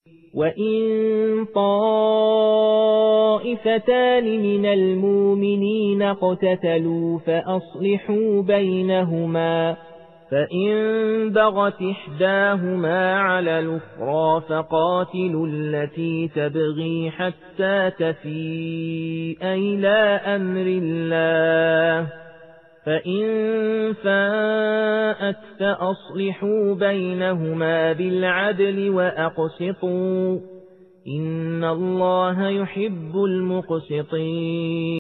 وَإِن طَائِفَتَانِ مِنَ الْمُؤْمِنِينَ اقْتَتَلُوا فَأَصْلِحُوا بَيْنَهُمَا فَإِن بَغَتْ إِحْدَاهُمَا عَلَى الْأُخْرَى فَقَاتِلُوا الَّتِي تَبْغِي حَتَّى تَفِيءَ إِلَى أَمْرِ اللَّهِ فَإِن فَاءَتْ فَأَصْلِحُوا بَيْنَهُمَا بِالْعَدْلِ وَأَقْسِطُوا إِنَّ اللَّهَ يُحِبُّ الْمُقْسِطِينَ